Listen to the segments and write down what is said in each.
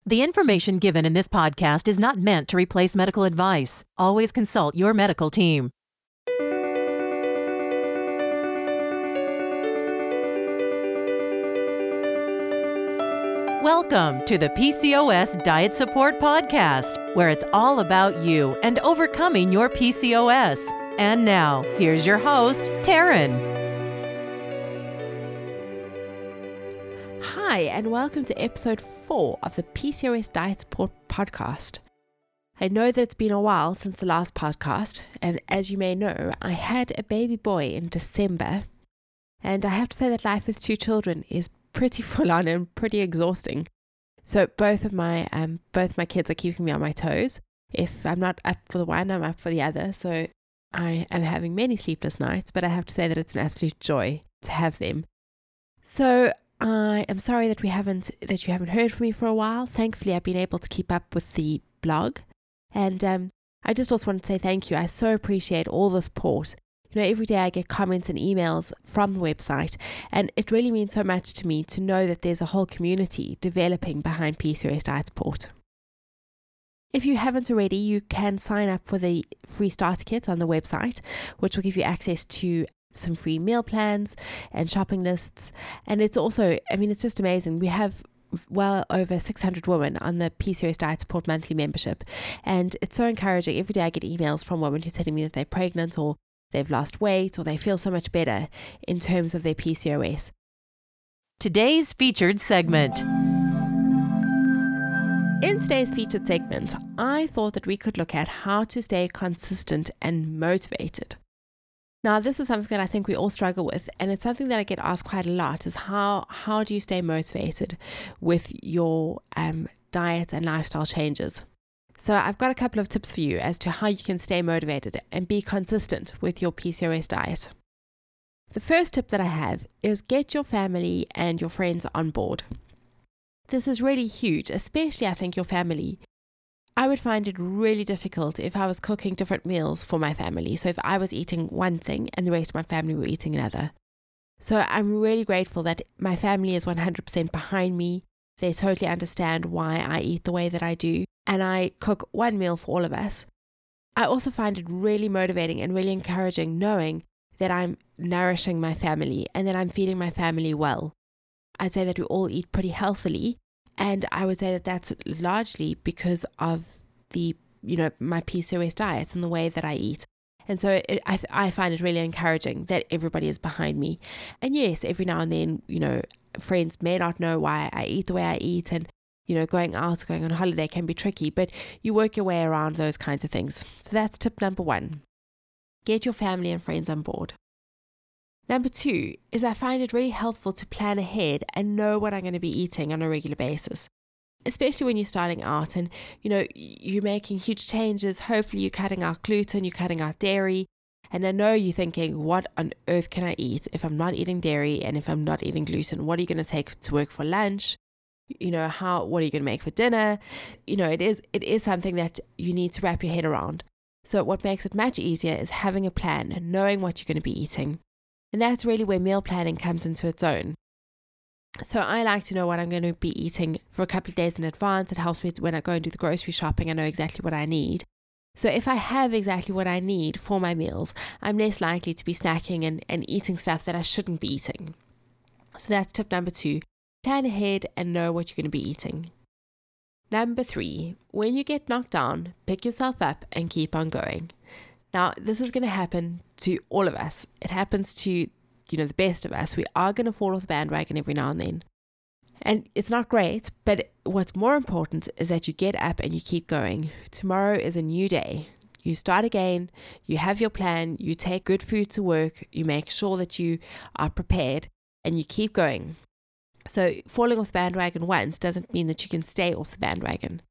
The information given in this podcast is not meant to replace medical advice. Always consult your medical team. Welcome to the PCOS Diet Support Podcast, where it's all about you and overcoming your PCOS. And now, here's your host, Taryn. Hi, and welcome to episode 4 of the PCOS Diet Support Podcast. I know that it's been a while since the last podcast, and as you may know, I had a baby boy in December, and I have to say that life with 2 children is pretty full on and pretty exhausting. So both my kids are keeping me on my toes. If I'm not up for the one, I'm up for the other. So I am having many sleepless nights, but I have to say that it's an absolute joy to have them. So I am sorry that you haven't heard from me for a while. Thankfully, I've been able to keep up with the blog, and I just also want to say thank you. I so appreciate all the support. You know, every day I get comments and emails from the website, and it really means so much to me to know that there's a whole community developing behind PCOS Diet Support. If you haven't already, you can sign up for the free starter kit on the website, which will give you access to some free meal plans and shopping lists. And it's also, it's just amazing. We have well over 600 women on the PCOS Diet Support monthly membership, and it's so encouraging. Every day I get emails from women who are telling me that they're pregnant or they've lost weight or they feel so much better in terms of their PCOS. Today's featured segment. In today's featured segment, I thought that we could look at how to stay consistent and motivated. Now, this is something that I think we all struggle with, and it's something that I get asked quite a lot, is how do you stay motivated with your diet and lifestyle changes? So I've got a couple of tips for you as to how you can stay motivated and be consistent with your PCOS diet. The first tip that I have is get your family and your friends on board. This is really huge, especially I think your family. I would find it really difficult if I was cooking different meals for my family. So if I was eating one thing and the rest of my family were eating another. So I'm really grateful that my family is 100% behind me. They totally understand why I eat the way that I do, and I cook one meal for all of us. I also find it really motivating and really encouraging knowing that I'm nourishing my family and that I'm feeding my family well. I'd say that we all eat pretty healthily, and I would say that that's largely because of my PCOS diets and the way that I eat. And so I find it really encouraging that everybody is behind me. And yes, every now and then, friends may not know why I eat the way I eat, and going on holiday can be tricky, but you work your way around those kinds of things. So that's tip number 1. Get your family and friends on board. Number 2 is I find it really helpful to plan ahead and know what I'm going to be eating on a regular basis, especially when you're starting out and you're making huge changes. Hopefully you're cutting out gluten, you're cutting out dairy. And I know you're thinking, what on earth can I eat if I'm not eating dairy and if I'm not eating gluten? What are you going to take to work for lunch? What are you going to make for dinner? It is something that you need to wrap your head around. So what makes it much easier is having a plan and knowing what you're going to be eating. And that's really where meal planning comes into its own. So I like to know what I'm going to be eating for a couple of days in advance. It helps me when I go and do the grocery shopping. I know exactly what I need. So if I have exactly what I need for my meals, I'm less likely to be snacking and eating stuff that I shouldn't be eating. So that's tip number 2. Plan ahead and know what you're going to be eating. Number 3, when you get knocked down, pick yourself up and keep on going. Now, this is going to happen to all of us. It happens to, the best of us. We are going to fall off the bandwagon every now and then. And it's not great, but what's more important is that you get up and you keep going. Tomorrow is a new day. You start again, you have your plan, you take good food to work, you make sure that you are prepared, and you keep going. So falling off the bandwagon once doesn't mean that you can stay off the bandwagon.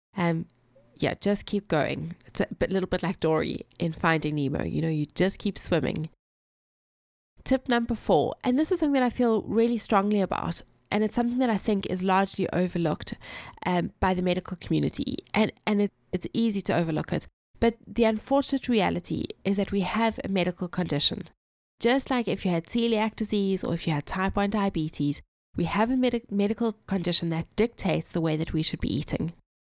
Just keep going. It's a little bit like Dory in Finding Nemo. You just keep swimming. Tip number 4, and this is something that I feel really strongly about, and it's something that I think is largely overlooked by the medical community, and it's easy to overlook it. But the unfortunate reality is that we have a medical condition. Just like if you had celiac disease or if you had type 1 diabetes, We have a medical condition that dictates the way that we should be eating.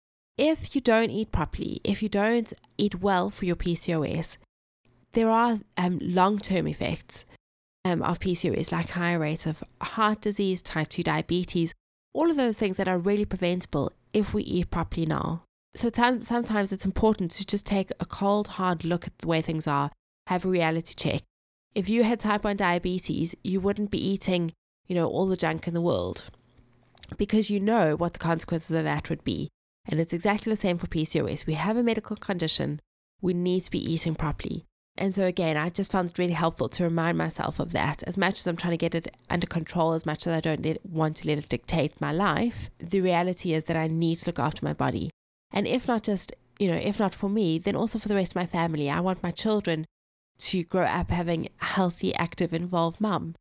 If you don't eat properly, if you don't eat well for your PCOS, there are long-term effects of PCOS, like higher rates of heart disease, type 2 diabetes, all of those things that are really preventable if we eat properly now. So sometimes it's important to just take a cold, hard look at the way things are, have a reality check. If you had type 1 diabetes, you wouldn't be eating, all the junk in the world, because you know what the consequences of that would be. And it's exactly the same for PCOS. We have a medical condition. We need to be eating properly. And so again, I just found it really helpful to remind myself of that. As much as I'm trying to get it under control, as much as I don't want to let it dictate my life, the reality is that I need to look after my body. And if not for me, then also for the rest of my family. I want my children to grow up having a healthy, active, involved mum.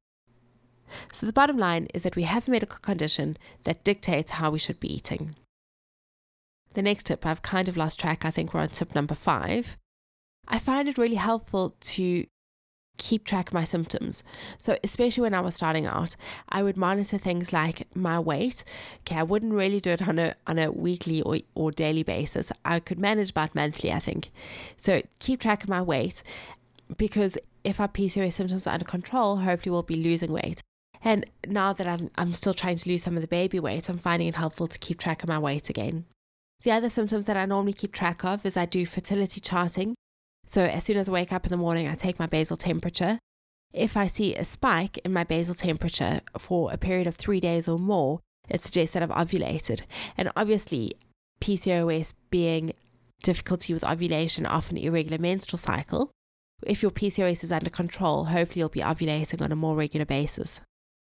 So the bottom line is that we have a medical condition that dictates how we should be eating. The next tip, I've kind of lost track. I think we're on tip number 5. I find it really helpful to keep track of my symptoms. So especially when I was starting out, I would monitor things like my weight. Okay, I wouldn't really do it on a weekly or daily basis. I could manage about monthly, I think. So keep track of my weight, because if our PCOS symptoms are under control, hopefully we'll be losing weight. And now that I'm still trying to lose some of the baby weight, I'm finding it helpful to keep track of my weight again. The other symptoms that I normally keep track of is I do fertility charting. So as soon as I wake up in the morning, I take my basal temperature. If I see a spike in my basal temperature for a period of 3 days or more, it suggests that I've ovulated. And obviously, PCOS being difficulty with ovulation, often irregular menstrual cycle, if your PCOS is under control, hopefully you'll be ovulating on a more regular basis.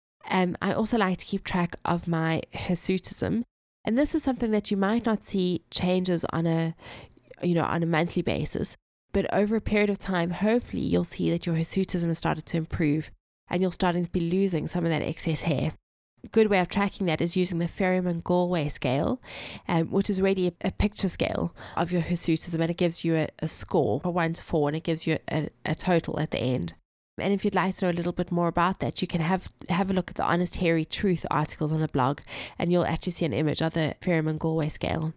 I also like to keep track of my hirsutism. And this is something that you might not see changes on a monthly basis. But over a period of time, hopefully you'll see that your hirsutism has started to improve and you're starting to be losing some of that excess hair. A good way of tracking that is using the Ferriman-Galway scale, which is really a picture scale of your hirsutism, and it gives you a score from 1 to 4, and it gives you a total at the end. And if you'd like to know a little bit more about that, you can have a look at the Honest Hairy Truth articles on the blog, and you'll actually see an image of the Ferriman-Galway scale.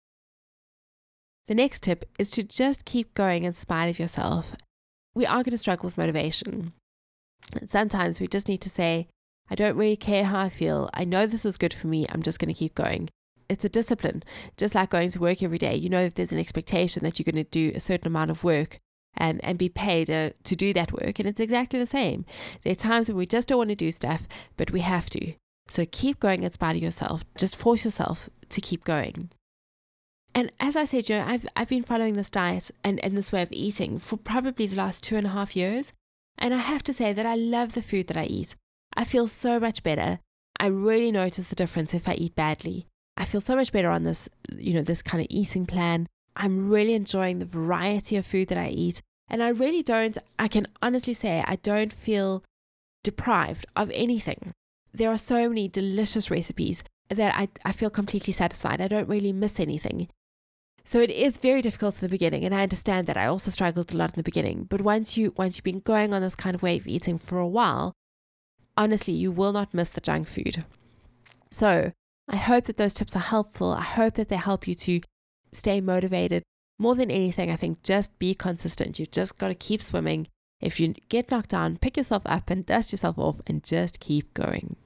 The next tip is to just keep going in spite of yourself. We are going to struggle with motivation. And sometimes we just need to say, I don't really care how I feel. I know this is good for me. I'm just going to keep going. It's a discipline. Just like going to work every day, you know that there's an expectation that you're going to do a certain amount of work and be paid to do that work. And it's exactly the same. There are times when we just don't want to do stuff, but we have to. So keep going in spite of yourself. Just force yourself to keep going. And as I said, I've been following this diet and this way of eating for probably the last 2.5 years. And I have to say that I love the food that I eat. I feel so much better. I really notice the difference if I eat badly. I feel so much better on this, this kind of eating plan. I'm really enjoying the variety of food that I eat. And I can honestly say I don't feel deprived of anything. There are so many delicious recipes that I feel completely satisfied. I don't really miss anything. So it is very difficult in the beginning, and I understand that. I also struggled a lot in the beginning. But once you've been going on this kind of way of eating for a while, honestly, you will not miss the junk food. So I hope that those tips are helpful. I hope that they help you to stay motivated. More than anything, I think just be consistent. You've just got to keep swimming. If you get knocked down, pick yourself up and dust yourself off and just keep going.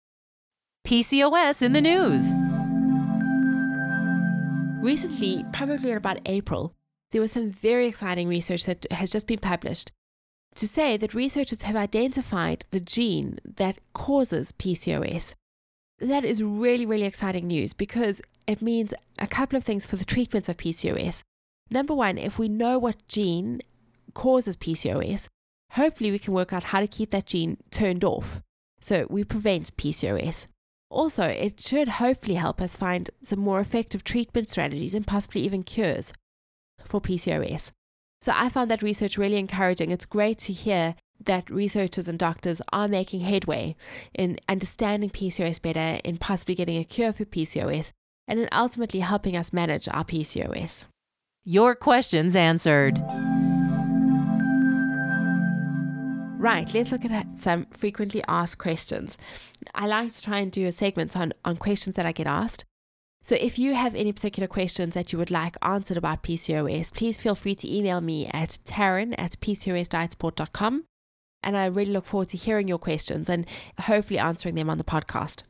PCOS in the news. Recently, probably in about April, there was some very exciting research that has just been published to say that researchers have identified the gene that causes PCOS. That is really, really exciting news because it means a couple of things for the treatment of PCOS. Number one, if we know what gene causes PCOS, hopefully we can work out how to keep that gene turned off so we prevent PCOS. Also, it should hopefully help us find some more effective treatment strategies and possibly even cures for PCOS. So I found that research really encouraging. It's great to hear that researchers and doctors are making headway in understanding PCOS better, in possibly getting a cure for PCOS, and in ultimately helping us manage our PCOS. Your questions answered. Right, let's look at some frequently asked questions. I like to try and do a segment on questions that I get asked. So if you have any particular questions that you would like answered about PCOS, please feel free to email me at taryn@pcosdietsupport.com. And I really look forward to hearing your questions and hopefully answering them on the podcast.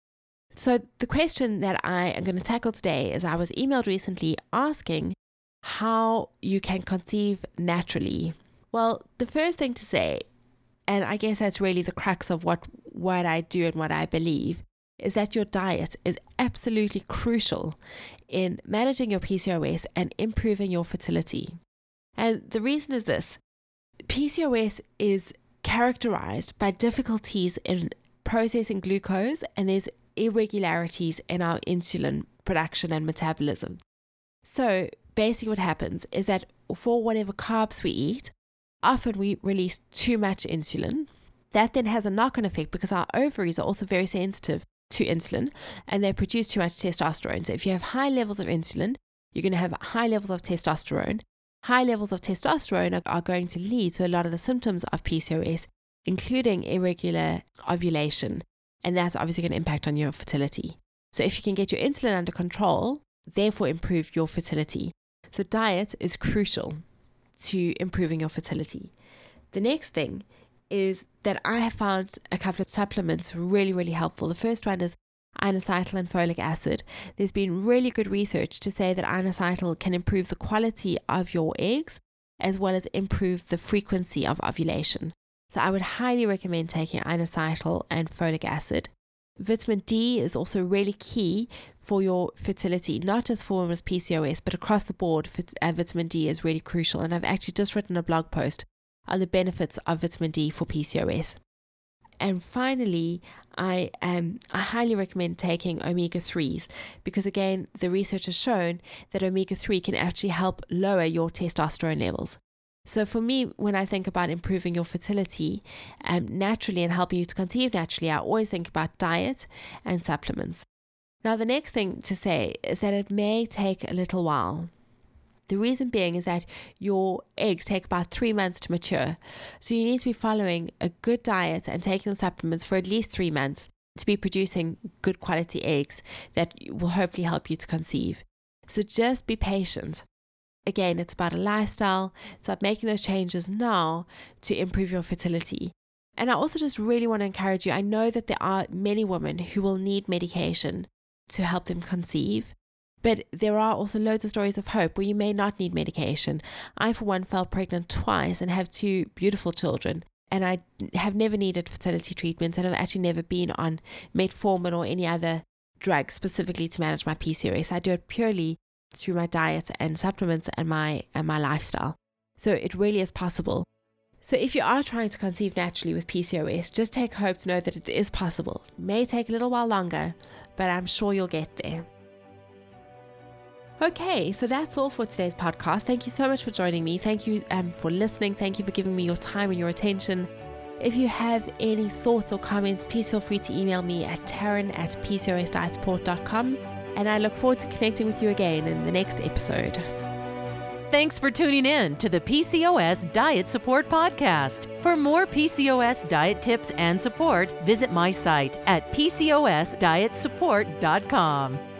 So the question that I am going to tackle today is I was emailed recently asking how you can conceive naturally. Well, the first thing to say, and I guess that's really the crux of what I do and what I believe, is that your diet is absolutely crucial in managing your PCOS and improving your fertility. And the reason is this: PCOS is characterized by difficulties in processing glucose, and there's irregularities in our insulin production and metabolism. So basically what happens is that for whatever carbs we eat, often we release too much insulin. That then has a knock-on effect because our ovaries are also very sensitive to insulin and they produce too much testosterone. So if you have high levels of insulin, you're going to have high levels of testosterone. High levels of testosterone are going to lead to a lot of the symptoms of PCOS, including irregular ovulation. And that's obviously going to impact on your fertility. So if you can get your insulin under control, therefore improve your fertility. So diet is crucial to improving your fertility. The next thing is that I have found a couple of supplements really, really helpful. The first one is inositol and folic acid. There's been really good research to say that inositol can improve the quality of your eggs as well as improve the frequency of ovulation. So I would highly recommend taking inositol and folic acid. Vitamin D is also really key for your fertility, not just for women with PCOS, but across the board, vitamin D is really crucial. And I've actually just written a blog post on the benefits of vitamin D for PCOS. And finally, I highly recommend taking omega-3s because, again, the research has shown that omega-3 can actually help lower your testosterone levels. So for me, when I think about improving your fertility naturally and helping you to conceive naturally, I always think about diet and supplements. Now, the next thing to say is that it may take a little while. The reason being is that your eggs take about 3 months to mature. So you need to be following a good diet and taking the supplements for at least 3 months to be producing good quality eggs that will hopefully help you to conceive. So just be patient. Again, it's about a lifestyle. It's about making those changes now to improve your fertility. And I also just really want to encourage you. I know that there are many women who will need medication to help them conceive. But there are also loads of stories of hope where you may not need medication. I, for one, fell pregnant twice and have 2 beautiful children. And I have never needed fertility treatments and I've actually never been on metformin or any other drug specifically to manage my PCOS. I do it purely through my diet and supplements and my lifestyle. So it really is possible. So if you are trying to conceive naturally with PCOS, just take hope to know that it is possible. It may take a little while longer, but I'm sure you'll get there. Okay, so that's all for today's podcast. Thank you so much for joining me. Thank you for listening. Thank you for giving me your time and your attention. If you have any thoughts or comments, please feel free to email me at taryn@pcosdietsupport.com. And I look forward to connecting with you again in the next episode. Thanks for tuning in to the PCOS Diet Support Podcast. For more PCOS diet tips and support, visit my site at pcosdietsupport.com.